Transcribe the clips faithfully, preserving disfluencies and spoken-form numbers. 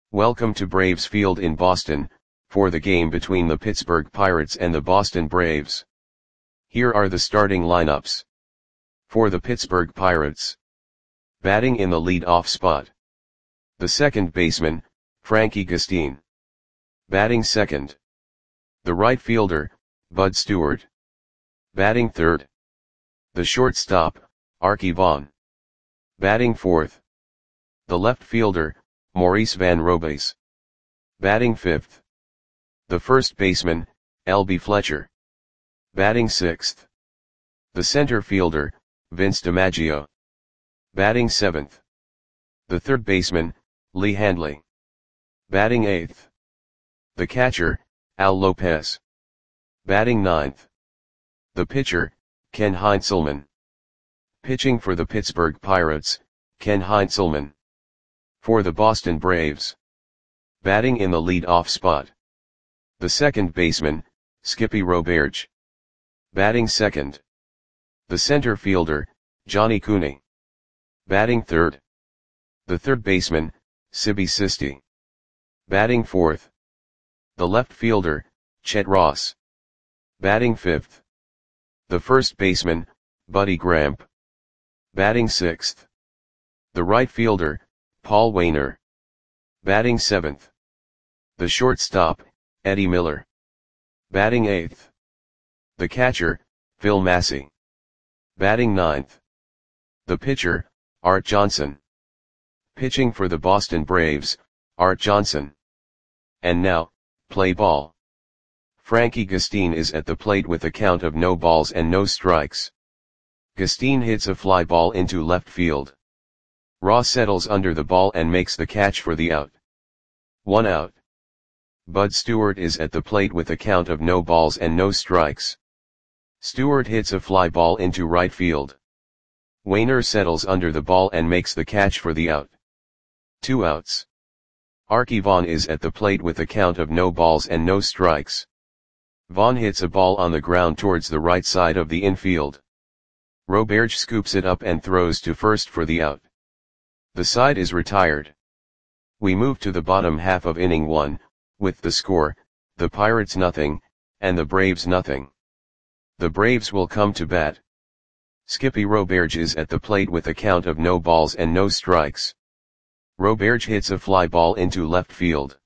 Welcome to Braves Field in Boston, for the game between the Pittsburgh Pirates and the Boston Braves. Here are the starting lineups. For the Pittsburgh Pirates. Batting in the lead-off spot. The second baseman, Frankie Gustin. Batting second. The right fielder, Bud Stewart. Batting third. The shortstop, Arky Vaughan. Batting fourth. The left fielder, Maurice Van Robays. Batting fifth. The first baseman, L B Fletcher. Batting sixth. The center fielder, Vince DiMaggio. Batting seventh. The third baseman, Lee Handley. Batting eighth. The catcher, Al Lopez. Batting ninth. The pitcher, Ken Heinzelman. Pitching for the Pittsburgh Pirates, Ken Heinzelman. For the Boston Braves. Batting in the lead-off spot. The second baseman, Skippy Roberge. Batting second. The center fielder, Johnny Cooney. Batting third. The third baseman, Sibby Sisti. Batting fourth. The left fielder, Chet Ross. Batting fifth. The first baseman, Buddy Gramp. Batting sixth. The right fielder, Paul Waner. Batting seventh. The shortstop, Eddie Miller. Batting eighth. The catcher, Phil Massey. Batting ninth. The pitcher, Art Johnson. Pitching for the Boston Braves, Art Johnson. And now, play ball. Frankie Gustin is at the plate with a count of no balls and no strikes. Gustin hits a fly ball into left field. Ross settles under the ball and makes the catch for the out. One out. Bud Stewart is at the plate with a count of no balls and no strikes. Stewart hits a fly ball into right field. Waner settles under the ball and makes the catch for the out. Two outs. Arky Vaughan is at the plate with a count of no balls and no strikes. Vaughan hits a ball on the ground towards the right side of the infield. Roberge scoops it up and throws to first for the out. The side is retired. We move to the bottom half of inning one, with the score, the Pirates nothing, and the Braves nothing. The Braves will come to bat. Skippy Roberge is at the plate with a count of no balls and no strikes. Roberge hits a fly ball into left field.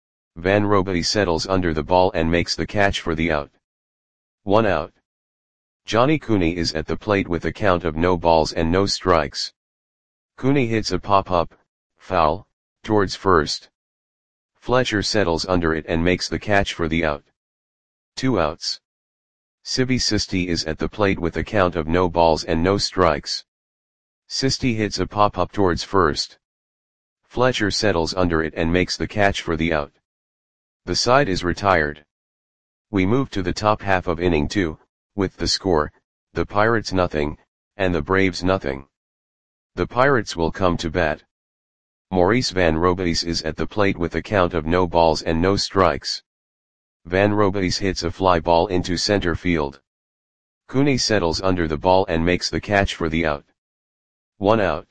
Van Robays settles under the ball and makes the catch for the out. One out. Johnny Cooney is at the plate with a count of no balls and no strikes. Cooney hits a pop-up, foul, towards first. Fletcher settles under it and makes the catch for the out. Two outs. Sibby Sisti is at the plate with a count of no balls and no strikes. Sisti hits a pop-up towards first. Fletcher settles under it and makes the catch for the out. The side is retired. We move to the top half of inning two, with the score, the Pirates nothing, and the Braves nothing. The Pirates will come to bat. Maurice Van Robays is at the plate with a count of no balls and no strikes. Van Robays hits a fly ball into center field. Cooney settles under the ball and makes the catch for the out. One out.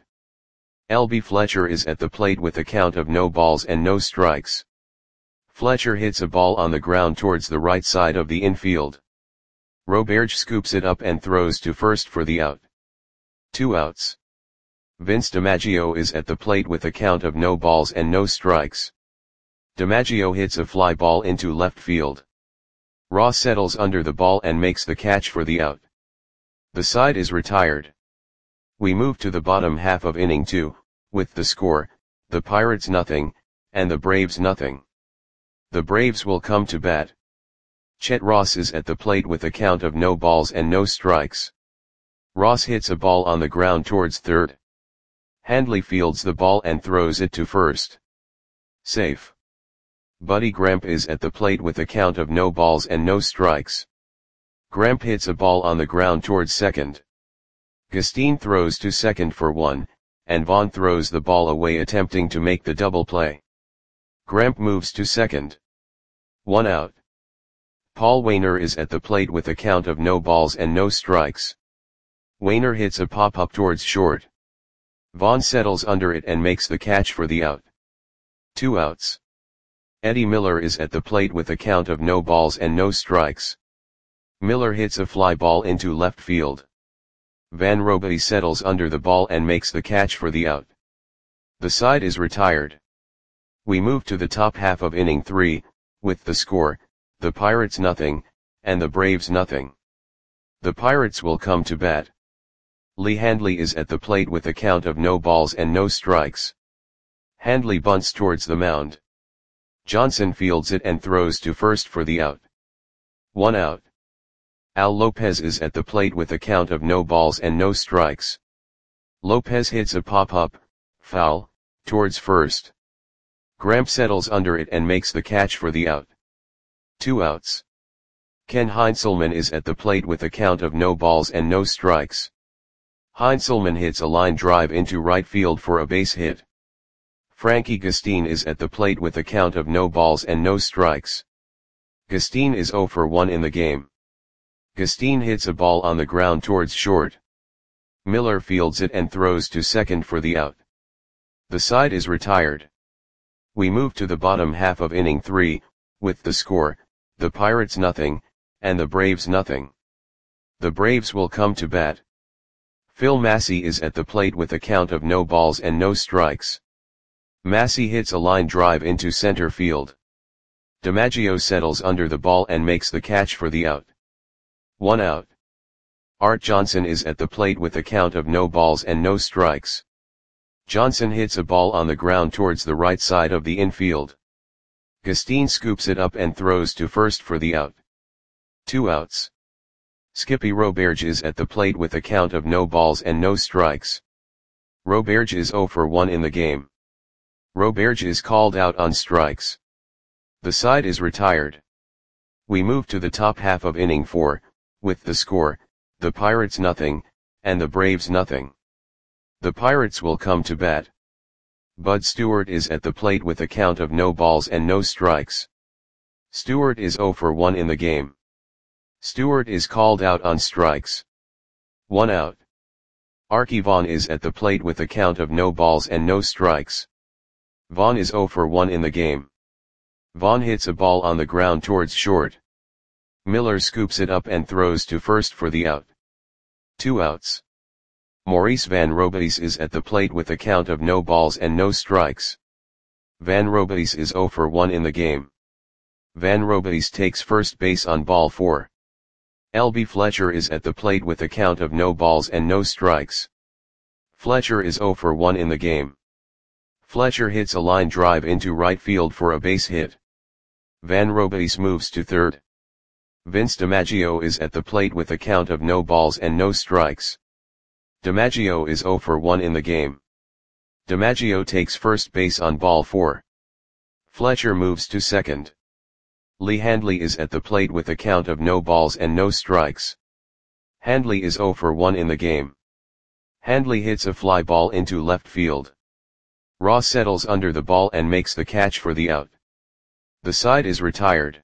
L B Fletcher is at the plate with a count of no balls and no strikes. Fletcher hits a ball on the ground towards the right side of the infield. Roberge scoops it up and throws to first for the out. Two outs. Vince DiMaggio is at the plate with a count of no balls and no strikes. DiMaggio hits a fly ball into left field. Ross settles under the ball and makes the catch for the out. The side is retired. We move to the bottom half of inning two, with the score, the Pirates nothing, and the Braves nothing. The Braves will come to bat. Chet Ross is at the plate with a count of no balls and no strikes. Ross hits a ball on the ground towards third. Handley fields the ball and throws it to first. Safe. Buddy Gramp is at the plate with a count of no balls and no strikes. Gramp hits a ball on the ground towards second. Gustin throws to second for one, and Vaughan throws the ball away attempting to make the double play. Gramp moves to second. One out. Paul Waner is at the plate with a count of no balls and no strikes. Waner hits a pop-up towards short. Vaughan settles under it and makes the catch for the out. Two outs. Eddie Miller is at the plate with a count of no balls and no strikes. Miller hits a fly ball into left field. Van Robitis settles under the ball and makes the catch for the out. The side is retired. We move to the top half of inning three, with the score, the Pirates nothing, and the Braves nothing. The Pirates will come to bat. Lee Handley is at the plate with a count of no balls and no strikes. Handley bunts towards the mound. Johnson fields it and throws to first for the out. One out. Al Lopez is at the plate with a count of no balls and no strikes. Lopez hits a pop-up, foul, towards first. Gramp settles under it and makes the catch for the out. Two outs. Ken Heinzelman is at the plate with a count of no balls and no strikes. Heinzelman hits a line drive into right field for a base hit. Frankie Gustin is at the plate with a count of no balls and no strikes. Gustin is oh for one in the game. Gustin hits a ball on the ground towards short. Miller fields it and throws to second for the out. The side is retired. We move to the bottom half of inning three, with the score, the Pirates nothing, and the Braves nothing. The Braves will come to bat. Phil Massey is at the plate with a count of no balls and no strikes. Massey hits a line drive into center field. DiMaggio settles under the ball and makes the catch for the out. One out. Art Johnson is at the plate with a count of no balls and no strikes. Johnson hits a ball on the ground towards the right side of the infield. Gustin scoops it up and throws to first for the out. Two outs. Skippy Roberge is at the plate with a count of no balls and no strikes. Roberge is oh for one in the game. Roberge is called out on strikes. The side is retired. We move to the top half of inning four, with the score, the Pirates nothing, and the Braves nothing. The Pirates will come to bat. Bud Stewart is at the plate with a count of no balls and no strikes. Stewart is oh for one in the game. Stewart is called out on strikes. One out. Arky Vaughan is at the plate with a count of no balls and no strikes. Vaughan is oh for one in the game. Vaughan hits a ball on the ground towards short. Miller scoops it up and throws to first for the out. Two outs. Maurice Van Robitis is at the plate with a count of no balls and no strikes. Van Robitis is oh for one in the game. Van Robitis takes first base on ball four. L B Fletcher is at the plate with a count of no balls and no strikes. Fletcher is oh for one in the game. Fletcher hits a line drive into right field for a base hit. Van Robitis moves to third. Vince DiMaggio is at the plate with a count of no balls and no strikes. DiMaggio is oh for one in the game. DiMaggio takes first base on ball four. Fletcher moves to second. Lee Handley is at the plate with a count of no balls and no strikes. Handley is oh for one in the game. Handley hits a fly ball into left field. Ross settles under the ball and makes the catch for the out. The side is retired.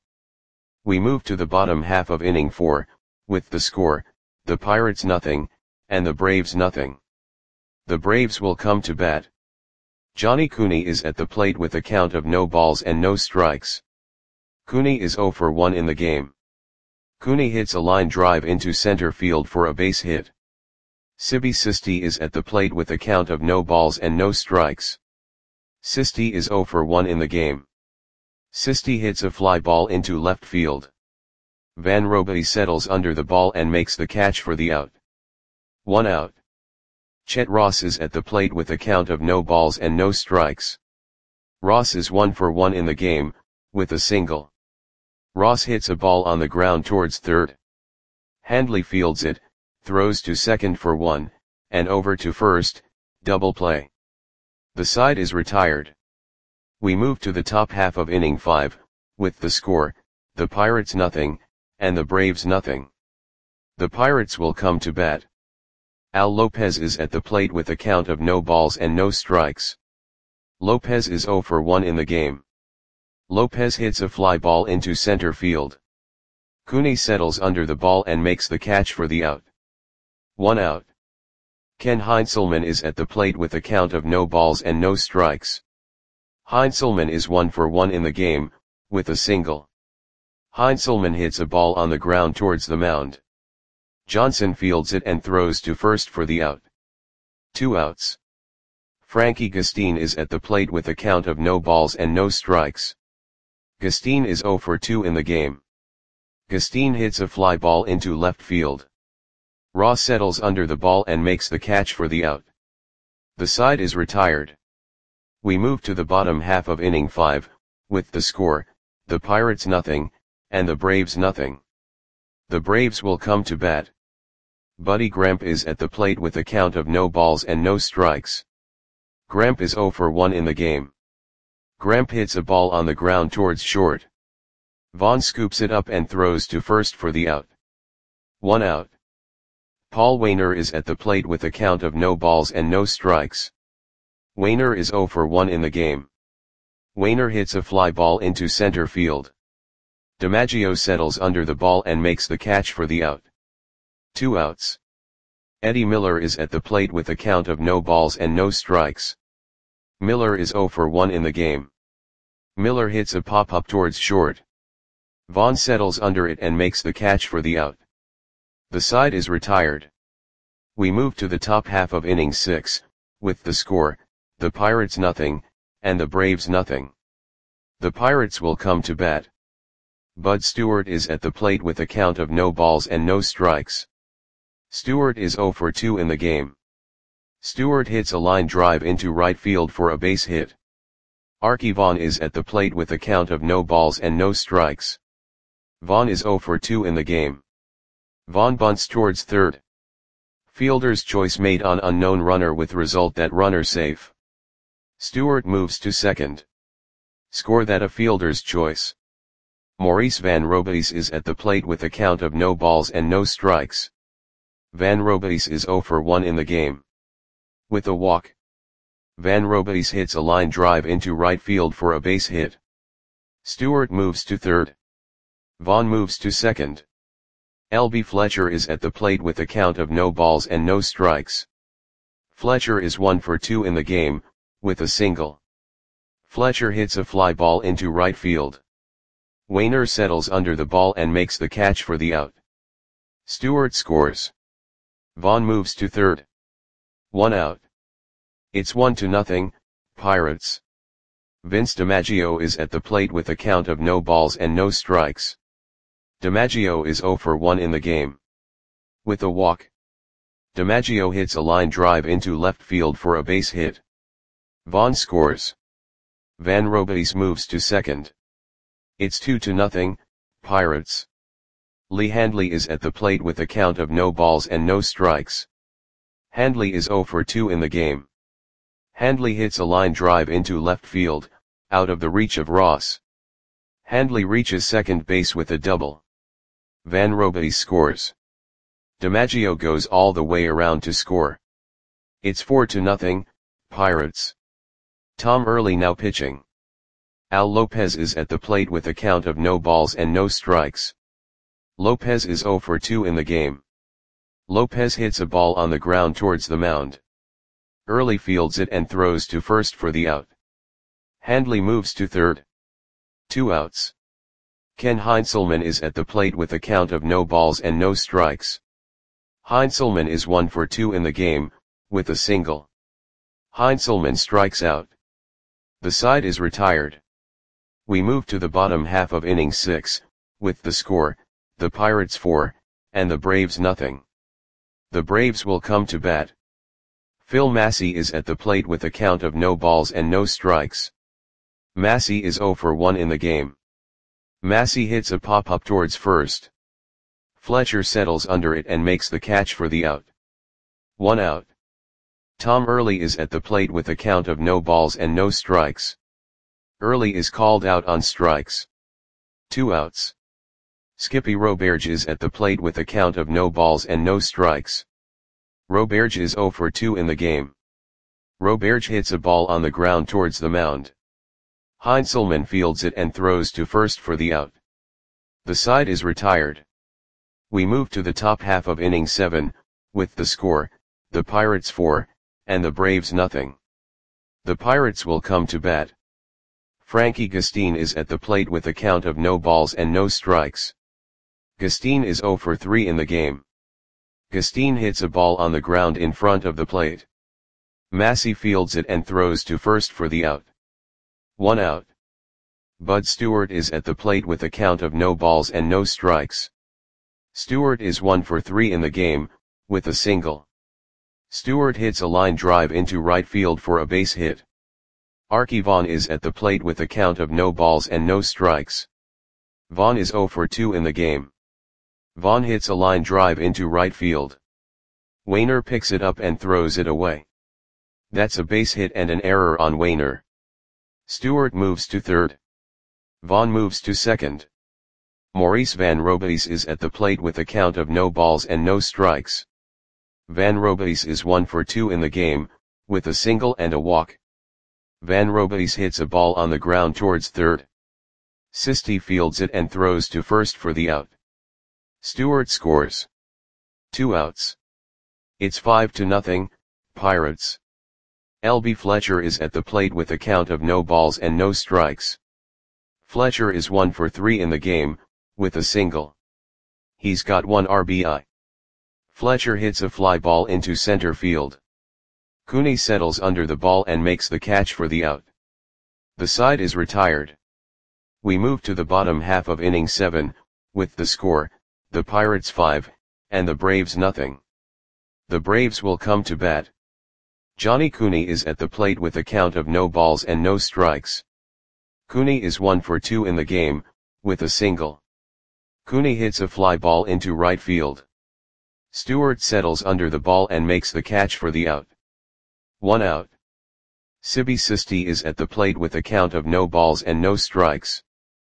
We move to the bottom half of inning four, with the score, the Pirates nothing, and the Braves nothing. The Braves will come to bat. Johnny Cooney is at the plate with a count of no balls and no strikes. Cooney is oh for one in the game. Cooney hits a line drive into center field for a base hit. Sibby Sisti is at the plate with a count of no balls and no strikes. Sisti is oh for one in the game. Sisti hits a fly ball into left field. Van Robitis settles under the ball and makes the catch for the out. One out. Chet Ross is at the plate with a count of no balls and no strikes. Ross is one for one in the game, with a single. Ross hits a ball on the ground towards third. Handley fields it, throws to second for one, and over to first, double play. The side is retired. We move to the top half of inning five, with the score, the Pirates nothing, and the Braves nothing. The Pirates will come to bat. Al Lopez is at the plate with a count of no balls and no strikes. Lopez is oh for one in the game. Lopez hits a fly ball into center field. Cooney settles under the ball and makes the catch for the out. One out. Ken Heinzelman is at the plate with a count of no balls and no strikes. Heinzelman is one for one in the game, with a single. Heinzelman hits a ball on the ground towards the mound. Johnson fields it and throws to first for the out. Two outs. Frankie Gustin is at the plate with a count of no balls and no strikes. Gustin is zero for two in the game. Gustin hits a fly ball into left field. Ross settles under the ball and makes the catch for the out. The side is retired. We move to the bottom half of inning five, with the score, the Pirates nothing, and the Braves nothing. The Braves will come to bat. Buddy Gremp is at the plate with a count of no balls and no strikes. Gremp is zero for one in the game. Gremp hits a ball on the ground towards short. Vaughn scoops it up and throws to first for the out. One out. Paul Waner is at the plate with a count of no balls and no strikes. Waner is zero for one in the game. Waner hits a fly ball into center field. DiMaggio settles under the ball and makes the catch for the out. Two outs. Eddie Miller is at the plate with a count of no balls and no strikes. Miller is zero for one in the game. Miller hits a pop-up towards short. Vaughn settles under it and makes the catch for the out. The side is retired. We move to the top half of inning six, with the score, the Pirates nothing, and the Braves nothing. The Pirates will come to bat. Bud Stewart is at the plate with a count of no balls and no strikes. Stewart is zero for two in the game. Stewart hits a line drive into right field for a base hit. Arky Vaughan is at the plate with a count of no balls and no strikes. Vaughan is zero for two in the game. Vaughan bunts towards third. Fielder's choice made on unknown runner with result that runner safe. Stewart moves to second. Score that a fielder's choice. Maurice Van Robeis is at the plate with a count of no balls and no strikes. Van Robeis is zero for one in the game. With a walk. Van Robeis hits a line drive into right field for a base hit. Stewart moves to third. Vaughan moves to second. L B Fletcher is at the plate with a count of no balls and no strikes. Fletcher is one for two in the game, with a single. Fletcher hits a fly ball into right field. Waner settles under the ball and makes the catch for the out. Stewart scores. Vaughan moves to third. One out. It's one to nothing, Pirates. Vince DiMaggio is at the plate with a count of no balls and no strikes. DiMaggio is zero for one in the game. With a walk. DiMaggio hits a line drive into left field for a base hit. Vaughan scores. Van Robeis moves to second. It's two to nothing, Pirates. Lee Handley is at the plate with a count of no balls and no strikes. Handley is zero for two in the game. Handley hits a line drive into left field, out of the reach of Ross. Handley reaches second base with a double. Van Robeis scores. DiMaggio goes all the way around to score. It's four to nothing, Pirates. Tom Early now pitching. Al Lopez is at the plate with a count of no balls and no strikes. Lopez is zero for two in the game. Lopez hits a ball on the ground towards the mound. Early fields it and throws to first for the out. Handley moves to third. Two outs. Ken Heinzelman is at the plate with a count of no balls and no strikes. Heinzelman is one for two in the game, with a single. Heinzelman strikes out. The side is retired. We move to the bottom half of inning six, with the score, the Pirates four, and the Braves nothing. The Braves will come to bat. Phil Massey is at the plate with a count of no balls and no strikes. Massey is zero for one in the game. Massey hits a pop-up towards first. Fletcher settles under it and makes the catch for the out. One out. Tom Early is at the plate with a count of no balls and no strikes. Early is called out on strikes. Two outs. Skippy Roberge is at the plate with a count of no balls and no strikes. Roberge is zero for two in the game. Roberge hits a ball on the ground towards the mound. Heinzelman fields it and throws to first for the out. The side is retired. We move to the top half of inning seven, with the score, the Pirates four, and the Braves nothing. The Pirates will come to bat. Frankie Gustin is at the plate with a count of no balls and no strikes. Gustin is zero for three in the game. Gustin hits a ball on the ground in front of the plate. Massey fields it and throws to first for the out. One out. Bud Stewart is at the plate with a count of no balls and no strikes. Stewart is one for three in the game, with a single. Stewart hits a line drive into right field for a base hit. Arky Vaughan is at the plate with a count of no balls and no strikes. Vaughan is zero for two in the game. Vaughan hits a line drive into right field. Wainer picks it up and throws it away. That's a base hit and an error on Wainer. Stewart moves to third. Vaughan moves to second. Maurice Van Robies is at the plate with a count of no balls and no strikes. Van Robies is one for two in the game, with a single and a walk. Van Robies hits a ball on the ground towards third. Sisti fields it and throws to first for the out. Stewart scores. Two outs. It's five to nothing, Pirates. L B Fletcher is at the plate with a count of no balls and no strikes. Fletcher is one for three in the game, with a single. He's got one R B I. Fletcher hits a fly ball into center field. Cooney settles under the ball and makes the catch for the out. The side is retired. We move to the bottom half of inning seven, with the score, the Pirates five, and the Braves nothing. The Braves will come to bat. Johnny Cooney is at the plate with a count of no balls and no strikes. Cooney is one for two in the game, with a single. Cooney hits a fly ball into right field. Stewart settles under the ball and makes the catch for the out. One out. Sibi Sisti is at the plate with a count of no balls and no strikes.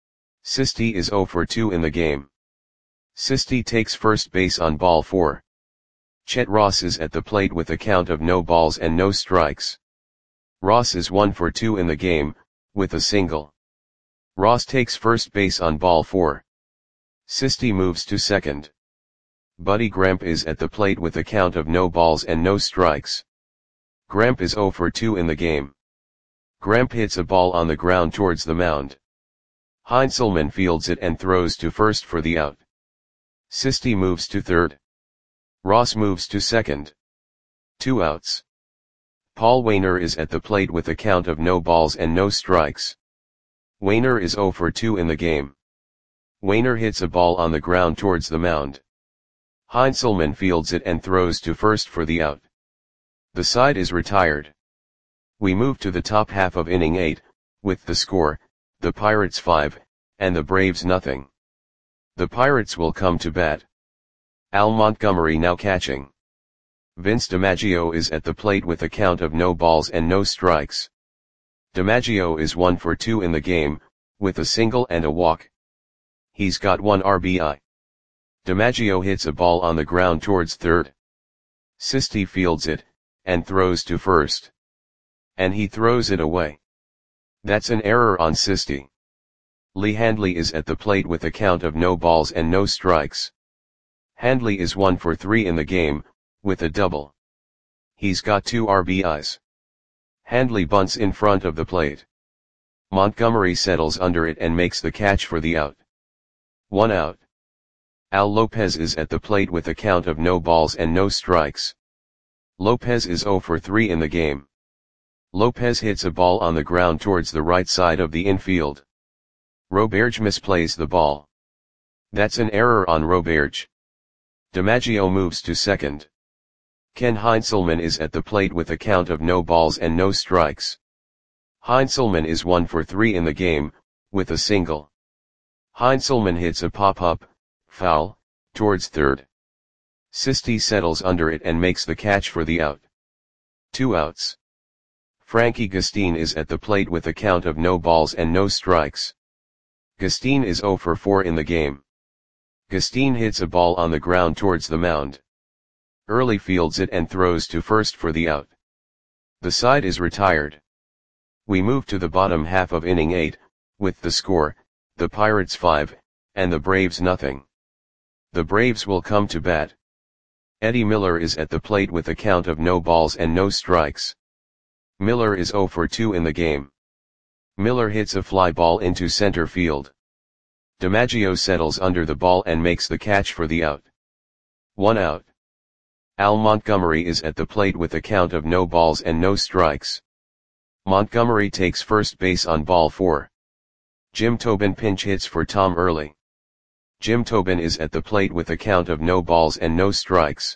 Sisti is zero for two in the game. Sisti takes first base on ball four. Chet Ross is at the plate with a count of no balls and no strikes. Ross is one for two in the game, with a single. Ross takes first base on ball four. Sisti moves to second. Buddy Gramp is at the plate with a count of no balls and no strikes. Gramp is zero for two in the game. Gramp hits a ball on the ground towards the mound. Heinzelman fields it and throws to first for the out. Sisti moves to third. Ross moves to second. Two outs. Paul Wainer is at the plate with a count of no balls and no strikes. Wainer is zero for two in the game. Wainer hits a ball on the ground towards the mound. Heinzelman fields it and throws to first for the out. The side is retired. We move to the top half of inning eight, with the score, the Pirates five, and the Braves nothing. The Pirates will come to bat. Al Montgomery now catching. Vince DiMaggio is at the plate with a count of no balls and no strikes. DiMaggio is one for two in the game, with a single and a walk. He's got one R B I. DiMaggio hits a ball on the ground towards third. Sisti fields it, and throws to first. And he throws it away. That's an error on Sisti. Lee Handley is at the plate with a count of no balls and no strikes. Handley is one for three in the game, with a double. He's got two R B Is. Handley bunts in front of the plate. Montgomery settles under it and makes the catch for the out. One out. Al Lopez is at the plate with a count of no balls and no strikes. Lopez is zero for three in the game. Lopez hits a ball on the ground towards the right side of the infield. Roberge misplays the ball. That's an error on Roberge. DiMaggio moves to second. Ken Heinzelman is at the plate with a count of no balls and no strikes. Heinzelman is one for three in the game, with a single. Heinzelman hits a pop-up, foul, towards third. Sisti settles under it and makes the catch for the out. Two outs. Frankie Gustin is at the plate with a count of no balls and no strikes. Gustin is zero for four in the game. Gustin hits a ball on the ground towards the mound. Early fields it and throws to first for the out. The side is retired. We move to the bottom half of inning eight, with the score, the Pirates five, and the Braves nothing. The Braves will come to bat. Eddie Miller is at the plate with a count of no balls and no strikes. Miller is zero for two in the game. Miller hits a fly ball into center field. DiMaggio settles under the ball and makes the catch for the out. One out. Al Montgomery is at the plate with a count of no balls and no strikes. Montgomery takes first base on ball four. Jim Tobin pinch hits for Tom Early. Jim Tobin is at the plate with a count of no balls and no strikes.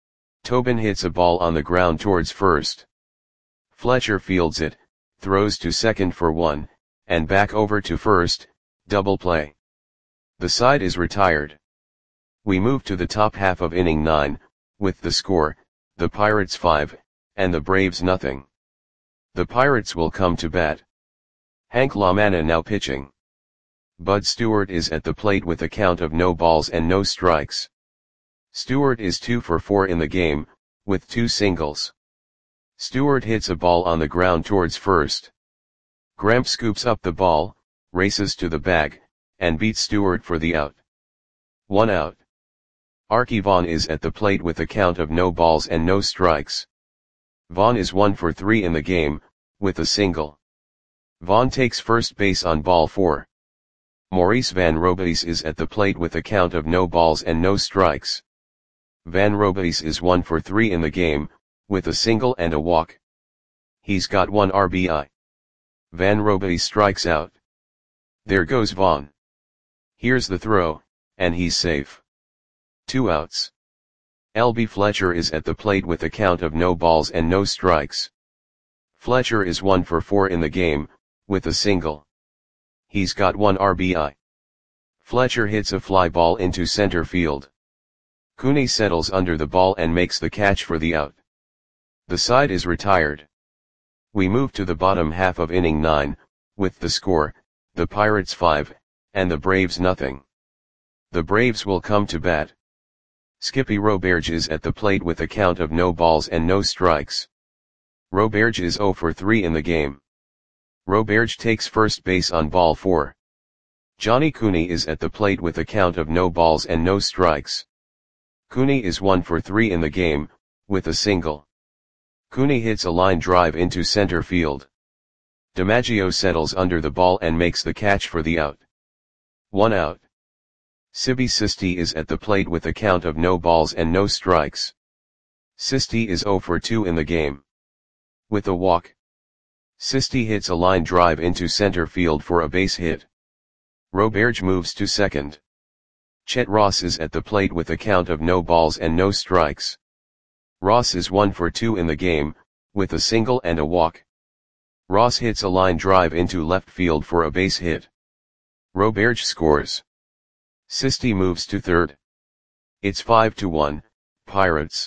Tobin hits a ball on the ground towards first. Fletcher fields it, throws to second for one, and back over to first, double play. The side is retired. We move to the top half of inning nine, with the score, the Pirates five, and the Braves nothing. The Pirates will come to bat. Hank LaManna now pitching. Bud Stewart is at the plate with a count of no balls and no strikes. Stewart is two for four in the game, with two singles. Stewart hits a ball on the ground towards first. Gramp scoops up the ball, races to the bag, and beats Stewart for the out. One out. Arky Vaughan is at the plate with a count of no balls and no strikes. Vaughan is one for three in the game, with a single. Vaughan takes first base on ball four. Maurice Van Robies is at the plate with a count of no balls and no strikes. Van Robies is one for three in the game, with a single and a walk. He's got one R B I. Van Robies strikes out. There goes Vaughan. Here's the throw, and he's safe. Two outs. L B Fletcher is at the plate with a count of no balls and no strikes. Fletcher is one for four in the game, with a single. He's got one R B I. Fletcher hits a fly ball into center field. Cooney settles under the ball and makes the catch for the out. The side is retired. We move to the bottom half of inning nine, with the score, the Pirates five, and the Braves nothing. The Braves will come to bat. Skippy Roberge is at the plate with a count of no balls and no strikes. Roberge is zero for three in the game. Roberge takes first base on ball four. Johnny Cooney is at the plate with a count of no balls and no strikes. Cooney is one for three in the game, with a single. Cooney hits a line drive into center field. DiMaggio settles under the ball and makes the catch for the out. One out. Sibby Sisti is at the plate with a count of no balls and no strikes. Sisti is zero for two in the game. With a walk. Sisti hits a line drive into center field for a base hit. Roberge moves to second. Chet Ross is at the plate with a count of no balls and no strikes. Ross is one for two in the game, with a single and a walk. Ross hits a line drive into left field for a base hit. Roberge scores. Sisti moves to third. It's five to one, Pirates.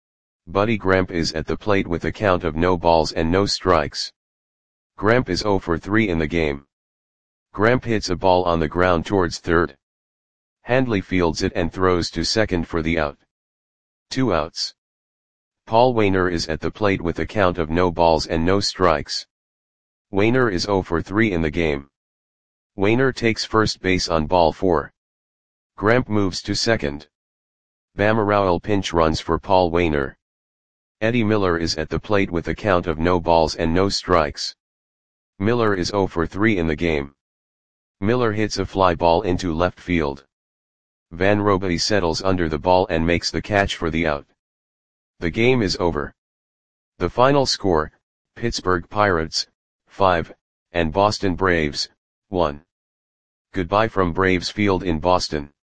Buddy Gramp is at the plate with a count of no balls and no strikes. Gramp is zero for three in the game. Gramp hits a ball on the ground towards third. Handley fields it and throws to second for the out. Two outs. Paul Waner is at the plate with a count of no balls and no strikes. Waner is zero for three in the game. Waner takes first base on ball four. Gramp moves to second. Bama Rowell pinch runs for Paul Waner. Eddie Miller is at the plate with a count of no balls and no strikes. Miller is zero for three in the game. Miller hits a fly ball into left field. Van Robies settles under the ball and makes the catch for the out. The game is over. The final score, Pittsburgh Pirates, five, and Boston Braves, one. Goodbye from Braves Field in Boston.